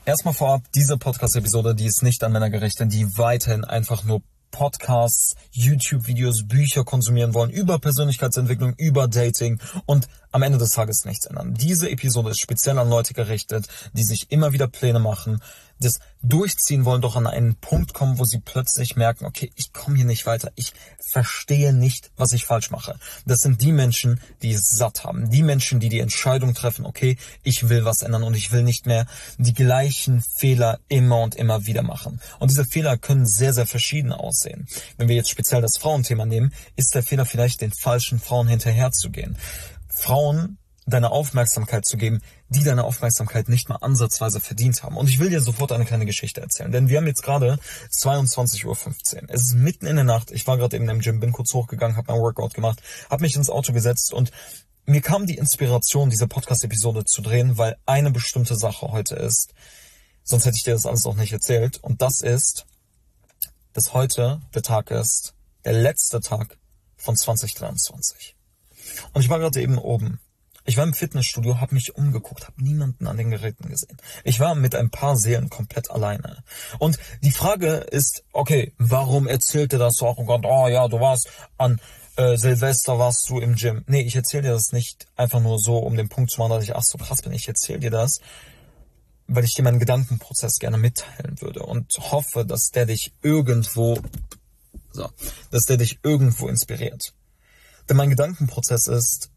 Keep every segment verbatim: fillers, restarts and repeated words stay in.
Erstmal vorab, diese Podcast-Episode, die ist nicht an Männer gerichtet, denn die weiterhin einfach nur Podcasts, YouTube-Videos, Bücher konsumieren wollen, über Persönlichkeitsentwicklung, über Dating und am Ende des Tages nichts ändern. Diese Episode ist speziell an Leute gerichtet, die sich immer wieder Pläne machen, das durchziehen wollen, doch an einen Punkt kommen, wo sie plötzlich merken, okay, ich komme hier nicht weiter, ich verstehe nicht, was ich falsch mache. Das sind die Menschen, die es satt haben, die Menschen, die die Entscheidung treffen, okay, ich will was ändern und ich will nicht mehr die gleichen Fehler immer und immer wieder machen. Und diese Fehler können sehr, sehr verschieden aussehen. Wenn wir jetzt speziell das Frauenthema nehmen, ist der Fehler vielleicht, den falschen Frauen hinterherzugehen. Frauen deine Aufmerksamkeit zu geben, die deine Aufmerksamkeit nicht mal ansatzweise verdient haben. Und ich will dir sofort eine kleine Geschichte erzählen, denn wir haben jetzt gerade zweiundzwanzig Uhr fünfzehn. Es ist mitten in der Nacht, ich war gerade eben im Gym, bin kurz hochgegangen, habe mein Workout gemacht, habe mich ins Auto gesetzt und mir kam die Inspiration, diese Podcast-Episode zu drehen, weil eine bestimmte Sache heute ist, sonst hätte ich dir das alles auch nicht erzählt, und das ist, dass heute der Tag ist, der letzte Tag von zwanzig dreiundzwanzig. Und ich war gerade eben oben. Ich war im Fitnessstudio, habe mich umgeguckt, habe niemanden an den Geräten gesehen. Ich war mit ein paar Seelen komplett alleine. Und die Frage ist, okay, warum erzählt dir das so arrogant? Oh ja, du warst an äh, Silvester, warst du im Gym. Nee, ich erzähle dir das nicht einfach nur so, um den Punkt zu machen, dass ich ach so krass bin. Ich erzähle dir das, weil ich dir meinen Gedankenprozess gerne mitteilen würde und hoffe, dass der dich irgendwo, so, dass der dich irgendwo inspiriert. Denn mein Gedankenprozess ist,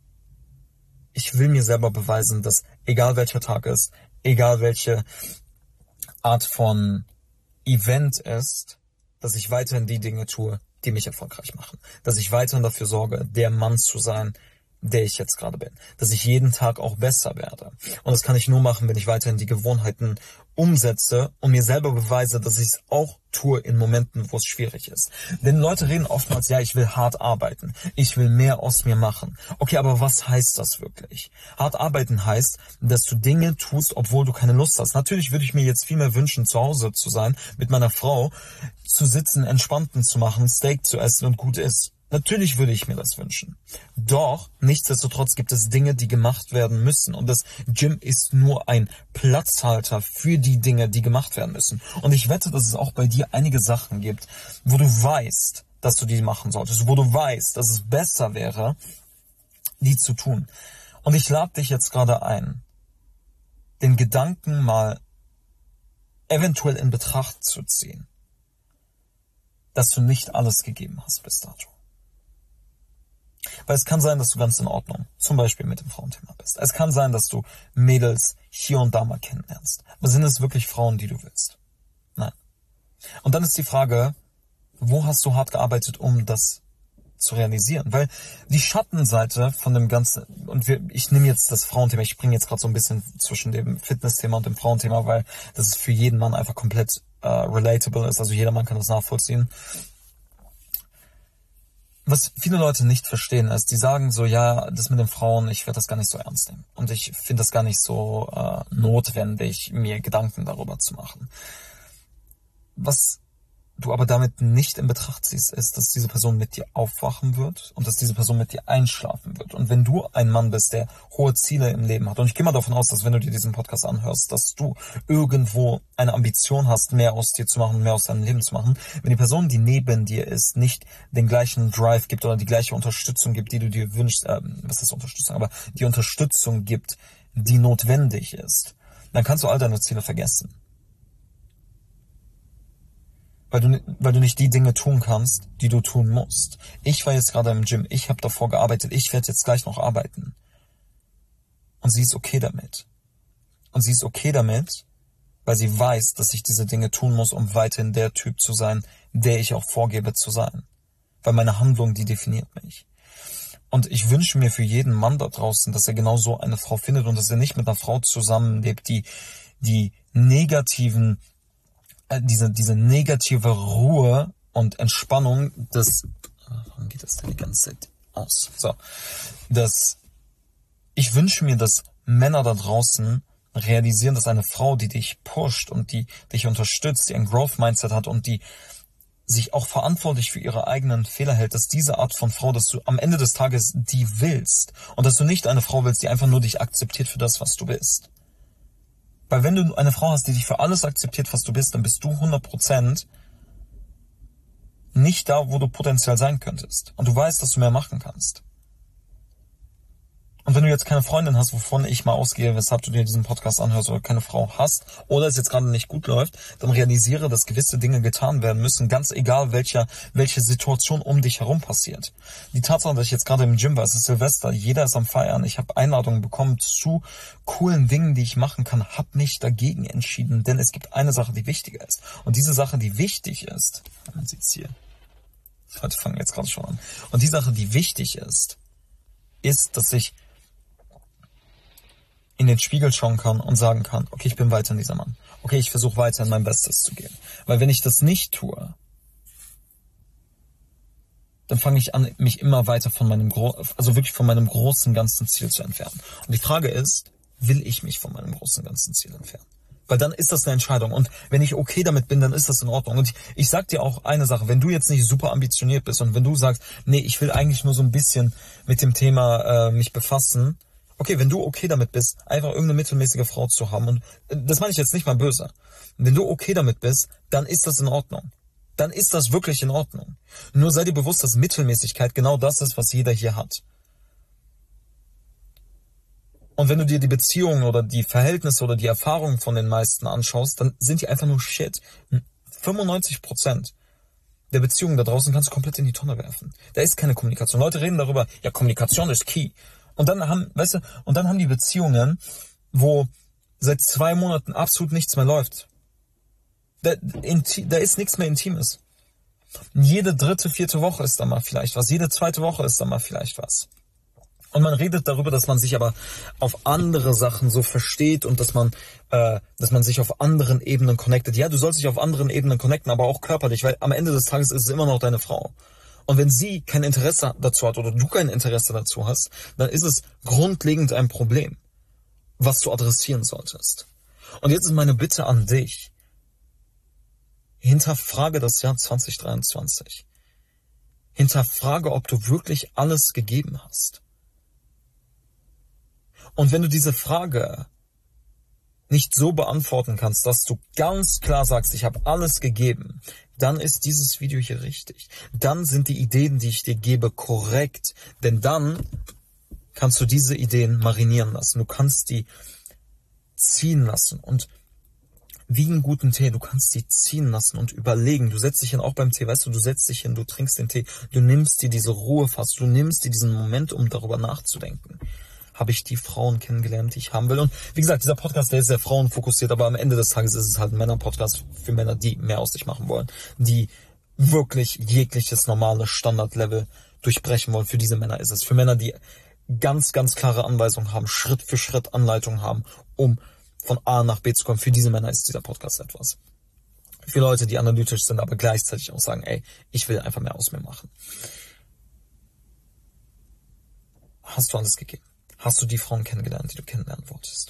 ich will mir selber beweisen, dass egal welcher Tag ist, egal welche Art von Event ist, dass ich weiterhin die Dinge tue, die mich erfolgreich machen. Dass ich weiterhin dafür sorge, der Mann zu sein, der ich jetzt gerade bin. Dass ich jeden Tag auch besser werde. Und das kann ich nur machen, wenn ich weiterhin die Gewohnheiten umsetze und mir selber beweise, dass ich es auch tue in Momenten, wo es schwierig ist. Denn Leute reden oftmals, ja, ich will hart arbeiten. Ich will mehr aus mir machen. Okay, aber was heißt das wirklich? Hart arbeiten heißt, dass du Dinge tust, obwohl du keine Lust hast. Natürlich würde ich mir jetzt viel mehr wünschen, zu Hause zu sein, mit meiner Frau, zu sitzen, entspannten zu machen, Steak zu essen und gut ist. Natürlich würde ich mir das wünschen. Doch, nichtsdestotrotz gibt es Dinge, die gemacht werden müssen. Und das Gym ist nur ein Platzhalter für die Dinge, die gemacht werden müssen. Und ich wette, dass es auch bei dir einige Sachen gibt, wo du weißt, dass du die machen solltest, wo du weißt, dass es besser wäre, die zu tun. Und ich lade dich jetzt gerade ein, den Gedanken mal eventuell in Betracht zu ziehen, dass du nicht alles gegeben hast bis dato. Weil es kann sein, dass du ganz in Ordnung, zum Beispiel mit dem Frauenthema bist. Es kann sein, dass du Mädels hier und da mal kennenlernst. Aber sind es wirklich Frauen, die du willst? Nein. Und dann ist die Frage, wo hast du hart gearbeitet, um das zu realisieren? Weil die Schattenseite von dem Ganzen, und wir, ich nehme jetzt das Frauenthema, ich bringe jetzt gerade so ein bisschen zwischen dem Fitnessthema und dem Frauenthema, weil das für jeden Mann einfach komplett äh, relatable ist. Also jeder Mann kann das nachvollziehen. Was viele Leute nicht verstehen ist, die sagen so, ja, das mit den Frauen, ich werde das gar nicht so ernst nehmen. Und ich finde das gar nicht so äh, notwendig, mir Gedanken darüber zu machen. Was du aber damit nicht in Betracht ziehst, ist, dass diese Person mit dir aufwachen wird und dass diese Person mit dir einschlafen wird. Und wenn du ein Mann bist, der hohe Ziele im Leben hat, und ich gehe mal davon aus, dass wenn du dir diesen Podcast anhörst, dass du irgendwo eine Ambition hast, mehr aus dir zu machen, mehr aus deinem Leben zu machen, wenn die Person, die neben dir ist, nicht den gleichen Drive gibt oder die gleiche Unterstützung gibt, die du dir wünschst, äh, was ist Unterstützung, aber die Unterstützung gibt, die notwendig ist, dann kannst du all deine Ziele vergessen. Weil du, weil du nicht die Dinge tun kannst, die du tun musst. Ich war jetzt gerade im Gym, ich habe davor gearbeitet, ich werde jetzt gleich noch arbeiten. Und sie ist okay damit. Und sie ist okay damit, weil sie weiß, dass ich diese Dinge tun muss, um weiterhin der Typ zu sein, der ich auch vorgebe zu sein. Weil meine Handlung, die definiert mich. Und ich wünsche mir für jeden Mann da draußen, dass er genau so eine Frau findet und dass er nicht mit einer Frau zusammenlebt, die die negativen diese diese negative Ruhe und Entspannung des, warum geht das denn die ganze Zeit aus? So, das, ich wünsche mir, dass Männer da draußen realisieren, dass eine Frau, die dich pusht und die dich unterstützt, die ein Growth-Mindset hat und die sich auch verantwortlich für ihre eigenen Fehler hält, dass diese Art von Frau, dass du am Ende des Tages die willst und dass du nicht eine Frau willst, die einfach nur dich akzeptiert für das, was du bist. Weil wenn du eine Frau hast, die dich für alles akzeptiert, was du bist, dann bist du hundert Prozent nicht da, wo du potenziell sein könntest. Und du weißt, dass du mehr machen kannst. Und wenn du jetzt keine Freundin hast, wovon ich mal ausgehe, weshalb du dir diesen Podcast anhörst, oder keine Frau hast, oder es jetzt gerade nicht gut läuft, dann realisiere, dass gewisse Dinge getan werden müssen, ganz egal, welcher, welche Situation um dich herum passiert. Die Tatsache, dass ich jetzt gerade im Gym war, es ist Silvester, jeder ist am Feiern, ich habe Einladungen bekommen zu coolen Dingen, die ich machen kann, habe mich dagegen entschieden, denn es gibt eine Sache, die wichtiger ist. Und diese Sache, die wichtig ist, man sieht es hier, Leute fangen jetzt gerade schon an, und die Sache, die wichtig ist, ist, dass ich in den Spiegel schauen kann und sagen kann, okay, ich bin weiterhin dieser Mann. Okay, ich versuche weiterhin mein Bestes zu geben. Weil wenn ich das nicht tue, dann fange ich an, mich immer weiter von meinem, Gro- also wirklich von meinem großen, ganzen Ziel zu entfernen. Und die Frage ist, will ich mich von meinem großen, ganzen Ziel entfernen? Weil dann ist das eine Entscheidung. Und wenn ich okay damit bin, dann ist das in Ordnung. Und ich, ich sag dir auch eine Sache, wenn du jetzt nicht super ambitioniert bist und wenn du sagst, nee, ich will eigentlich nur so ein bisschen mit dem Thema äh, mich befassen, okay, wenn du okay damit bist, einfach irgendeine mittelmäßige Frau zu haben, und das meine ich jetzt nicht mal böse, wenn du okay damit bist, dann ist das in Ordnung. Dann ist das wirklich in Ordnung. Nur sei dir bewusst, dass Mittelmäßigkeit genau das ist, was jeder hier hat. Und wenn du dir die Beziehungen oder die Verhältnisse oder die Erfahrungen von den meisten anschaust, dann sind die einfach nur Shit. fünfundneunzig Prozent der Beziehungen da draußen kannst du komplett in die Tonne werfen. Da ist keine Kommunikation. Leute reden darüber, ja, Kommunikation ist key. Und dann haben, weißt du, und dann haben die Beziehungen, wo seit zwei Monaten absolut nichts mehr läuft. Da, inti, da ist nichts mehr Intimes. Jede dritte, vierte Woche ist da mal vielleicht was. Jede zweite Woche ist da mal vielleicht was. Und man redet darüber, dass man sich aber auf andere Sachen so versteht und dass man, äh, dass man sich auf anderen Ebenen connectet. Ja, du sollst dich auf anderen Ebenen connecten, aber auch körperlich, weil am Ende des Tages ist es immer noch deine Frau. Und wenn sie kein Interesse dazu hat oder du kein Interesse dazu hast, dann ist es grundlegend ein Problem, was du adressieren solltest. Und jetzt ist meine Bitte an dich. Hinterfrage das Jahr zwanzig dreiundzwanzig. Hinterfrage, ob du wirklich alles gegeben hast. Und wenn du diese Frage nicht so beantworten kannst, dass du ganz klar sagst, ich habe alles gegeben, dann ist dieses Video hier richtig. Dann sind die Ideen, die ich dir gebe, korrekt. Denn dann kannst du diese Ideen marinieren lassen. Du kannst die ziehen lassen. Und wie einen guten Tee, du kannst die ziehen lassen und überlegen. Du setzt dich hin, auch beim Tee, weißt du, du setzt dich hin, du trinkst den Tee. Du nimmst dir diese Ruhe fast. Du nimmst dir diesen Moment, um darüber nachzudenken. Habe ich die Frauen kennengelernt, die ich haben will. Und wie gesagt, dieser Podcast, der ist sehr frauenfokussiert, aber am Ende des Tages ist es halt ein Männer-Podcast für Männer, die mehr aus sich machen wollen, die wirklich jegliches normale Standardlevel durchbrechen wollen. Für diese Männer ist es. Für Männer, die ganz, ganz klare Anweisungen haben, Schritt für Schritt Anleitungen haben, um von A nach B zu kommen. Für diese Männer ist dieser Podcast etwas. Für Leute, die analytisch sind, aber gleichzeitig auch sagen, ey, ich will einfach mehr aus mir machen. Hast du alles gegeben? Hast du die Frauen kennengelernt, die du kennenlernen wolltest?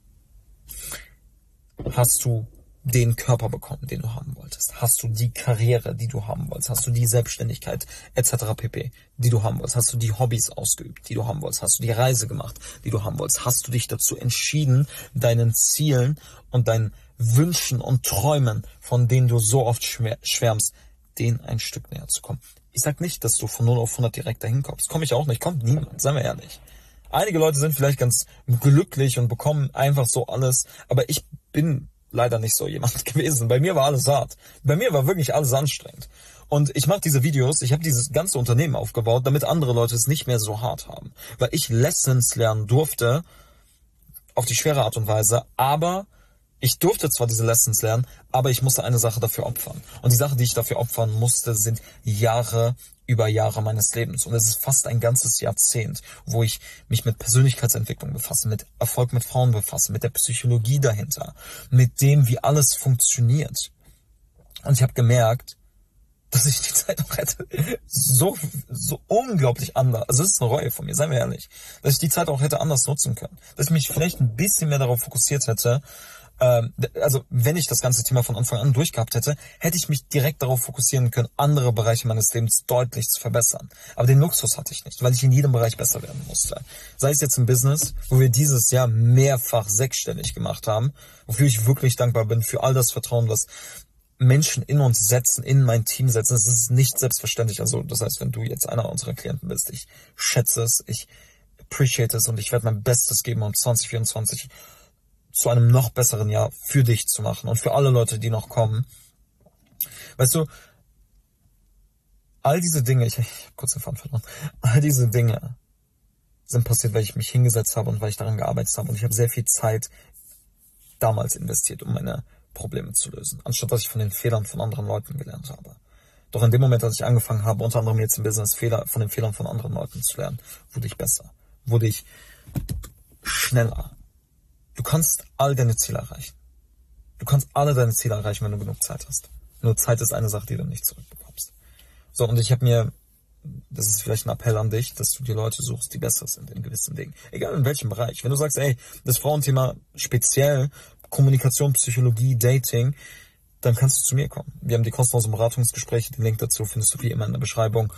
Hast du den Körper bekommen, den du haben wolltest? Hast du die Karriere, die du haben wolltest? Hast du die Selbstständigkeit et cetera pp., die du haben wolltest? Hast du die Hobbys ausgeübt, die du haben wolltest? Hast du die Reise gemacht, die du haben wolltest? Hast du dich dazu entschieden, deinen Zielen und deinen Wünschen und Träumen, von denen du so oft schwärmst, denen ein Stück näher zu kommen? Ich sag nicht, dass du von null auf hundert direkt dahin kommst. Komme ich auch nicht. Kommt niemand, seien wir ehrlich. Einige Leute sind vielleicht ganz glücklich und bekommen einfach so alles, aber ich bin leider nicht so jemand gewesen. Bei mir war alles hart. Bei mir war wirklich alles anstrengend. Und ich mache diese Videos, ich habe dieses ganze Unternehmen aufgebaut, damit andere Leute es nicht mehr so hart haben. Weil ich Lessons lernen durfte, auf die schwere Art und Weise, aber ich durfte zwar diese Lessons lernen, aber ich musste eine Sache dafür opfern. Und die Sache, die ich dafür opfern musste, sind Jahre über Jahre meines Lebens. Und es ist fast ein ganzes Jahrzehnt, wo ich mich mit Persönlichkeitsentwicklung befasse, mit Erfolg mit Frauen befasse, mit der Psychologie dahinter, mit dem, wie alles funktioniert. Und ich habe gemerkt, dass ich die Zeit auch hätte so, so unglaublich anders, also das ist eine Reue von mir, seien wir ehrlich, dass ich die Zeit auch hätte anders nutzen können. Dass ich mich vielleicht ein bisschen mehr darauf fokussiert hätte, Ähm, also wenn ich das ganze Thema von Anfang an durchgehabt hätte, hätte ich mich direkt darauf fokussieren können, andere Bereiche meines Lebens deutlich zu verbessern. Aber den Luxus hatte ich nicht, weil ich in jedem Bereich besser werden musste. Sei es jetzt im Business, wo wir dieses Jahr mehrfach sechsstellig gemacht haben, wofür ich wirklich dankbar bin für all das Vertrauen, was Menschen in uns setzen, in mein Team setzen. Es ist nicht selbstverständlich. Also das heißt, wenn du jetzt einer unserer Klienten bist, ich schätze es, ich appreciate es und ich werde mein Bestes geben, um zwanzig vierundzwanzig zu einem noch besseren Jahr für dich zu machen und für alle Leute, die noch kommen. Weißt du, all diese Dinge, ich, ich habe kurz den Faden verloren, all diese Dinge sind passiert, weil ich mich hingesetzt habe und weil ich daran gearbeitet habe. Und ich habe sehr viel Zeit damals investiert, um meine Probleme zu lösen, anstatt dass ich von den Fehlern von anderen Leuten gelernt habe. Doch in dem Moment, als ich angefangen habe, unter anderem jetzt im Business Fehler von den Fehlern von anderen Leuten zu lernen, wurde ich besser, wurde ich schneller. Du kannst all deine Ziele erreichen. Du kannst alle deine Ziele erreichen, wenn du genug Zeit hast. Nur Zeit ist eine Sache, die du nicht zurückbekommst. So, und ich habe mir, das ist vielleicht ein Appell an dich, dass du dir Leute suchst, die besser sind in gewissen Dingen. Egal in welchem Bereich. Wenn du sagst, ey, das Frauenthema speziell, Kommunikation, Psychologie, Dating, dann kannst du zu mir kommen. Wir haben die kostenlosen Beratungsgespräche, den Link dazu findest du wie immer in der Beschreibung.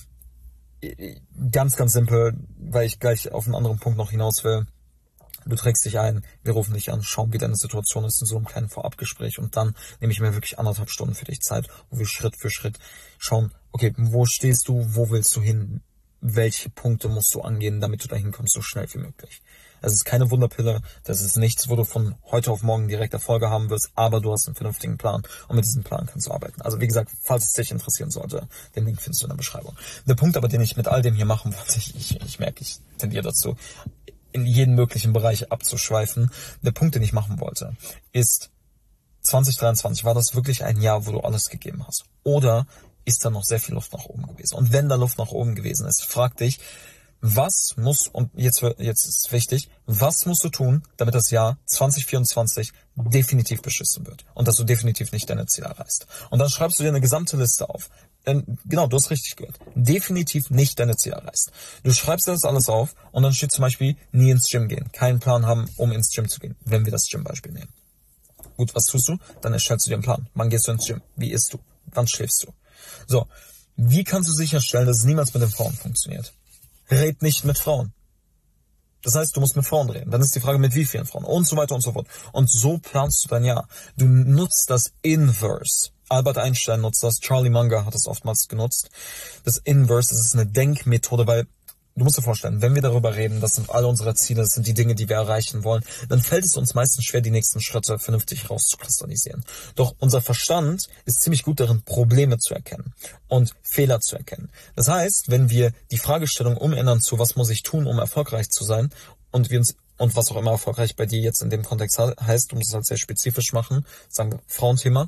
Ganz, ganz simpel, weil ich gleich auf einen anderen Punkt noch hinaus will. Du trägst dich ein, wir rufen dich an, schauen, wie deine Situation ist in so einem kleinen Vorabgespräch und dann nehme ich mir wirklich anderthalb Stunden für dich Zeit, wo wir Schritt für Schritt schauen, okay, wo stehst du, wo willst du hin, welche Punkte musst du angehen, damit du dahin kommst, so schnell wie möglich. Es ist keine Wunderpille, das ist nichts, wo du von heute auf morgen direkt Erfolge haben wirst, aber du hast einen vernünftigen Plan und mit diesem Plan kannst du arbeiten. Also wie gesagt, falls es dich interessieren sollte, den Link findest du in der Beschreibung. Der Punkt aber, den ich mit all dem hier machen wollte, ich, ich, ich merke, ich tendiere dazu, in jeden möglichen Bereich abzuschweifen. Der Punkt, den ich machen wollte, ist, zwanzig dreiundzwanzig, war das wirklich ein Jahr, wo du alles gegeben hast? Oder ist da noch sehr viel Luft nach oben gewesen? Und wenn da Luft nach oben gewesen ist, frag dich, was muss, und jetzt, jetzt ist wichtig, was musst du tun, damit das Jahr zwanzig vierundzwanzig definitiv beschissen wird und dass du definitiv nicht deine Ziele erreichst. Und dann schreibst du dir eine gesamte Liste auf. Denn, genau, du hast richtig gehört. Definitiv nicht deine Ziele erreichst. Du schreibst dir das alles auf und dann steht zum Beispiel nie ins Gym gehen. Keinen Plan haben, um ins Gym zu gehen, wenn wir das Gym-Beispiel nehmen. Gut, was tust du? Dann erstellst du dir einen Plan. Wann gehst du ins Gym? Wie isst du? Wann schläfst du? So, wie kannst du sicherstellen, dass es niemals mit den Frauen funktioniert? Red nicht mit Frauen. Das heißt, du musst mit Frauen reden. Dann ist die Frage, mit wie vielen Frauen und so weiter und so fort. Und so planst du dein Jahr. Du nutzt das Inverse. Albert Einstein nutzt das, Charlie Munger hat es oftmals genutzt. Das Inverse, das ist eine Denkmethode, weil du musst dir vorstellen, wenn wir darüber reden, das sind alle unsere Ziele, das sind die Dinge, die wir erreichen wollen, dann fällt es uns meistens schwer, die nächsten Schritte vernünftig rauszukristallisieren. Doch unser Verstand ist ziemlich gut darin, Probleme zu erkennen und Fehler zu erkennen. Das heißt, wenn wir die Fragestellung umändern zu, was muss ich tun, um erfolgreich zu sein, und wir uns, und was auch immer erfolgreich bei dir jetzt in dem Kontext heißt, du musst es halt sehr spezifisch machen, sagen wir Frauenthema,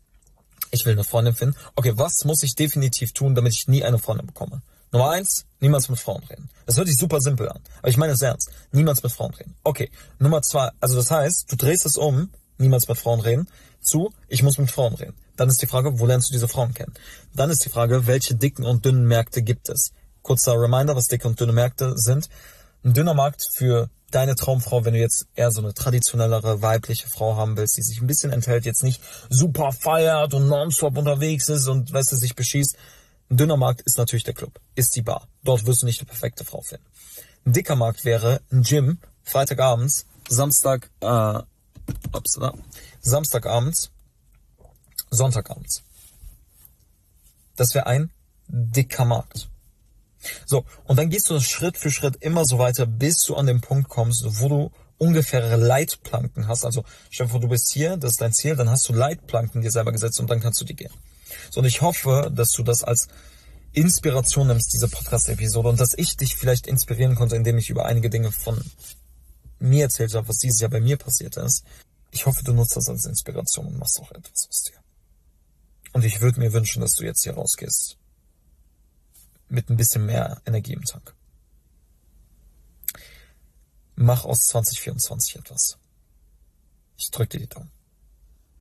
ich will eine Freundin finden. Okay, was muss ich definitiv tun, damit ich nie eine Freundin bekomme? Nummer eins, niemals mit Frauen reden. Das hört sich super simpel an, aber ich meine es ernst. Niemals mit Frauen reden. Okay, Nummer zwei, also das heißt, du drehst es um, niemals mit Frauen reden, zu, ich muss mit Frauen reden. Dann ist die Frage, wo lernst du diese Frauen kennen? Dann ist die Frage, welche dicken und dünnen Märkte gibt es? Kurzer Reminder, was dicke und dünne Märkte sind. Ein dünner Markt für deine Traumfrau, wenn du jetzt eher so eine traditionellere, weibliche Frau haben willst, die sich ein bisschen enthält, jetzt nicht super feiert und nonstop unterwegs ist und, weißt du, sich beschießt. Ein dünner Markt ist natürlich der Club, ist die Bar. Dort wirst du nicht die perfekte Frau finden. Ein dicker Markt wäre ein Gym, Freitagabends, Samstag, äh, ups, Samstagabends, Sonntagabends. Das wäre ein dicker Markt. So, und dann gehst du Schritt für Schritt immer so weiter, bis du an den Punkt kommst, wo du ungefähre Leitplanken hast. Also stell dir vor, du bist hier, das ist dein Ziel, dann hast du Leitplanken dir selber gesetzt und dann kannst du die gehen. So, und ich hoffe, dass du das als Inspiration nimmst, diese Podcast-Episode, und dass ich dich vielleicht inspirieren konnte, indem ich über einige Dinge von mir erzählt habe, was dieses Jahr bei mir passiert ist. Ich hoffe, du nutzt das als Inspiration und machst auch etwas aus dir. Und ich würde mir wünschen, dass du jetzt hier rausgehst mit ein bisschen mehr Energie im Tank. Mach aus zwanzig vierundzwanzig etwas. Ich drücke dir die Daumen.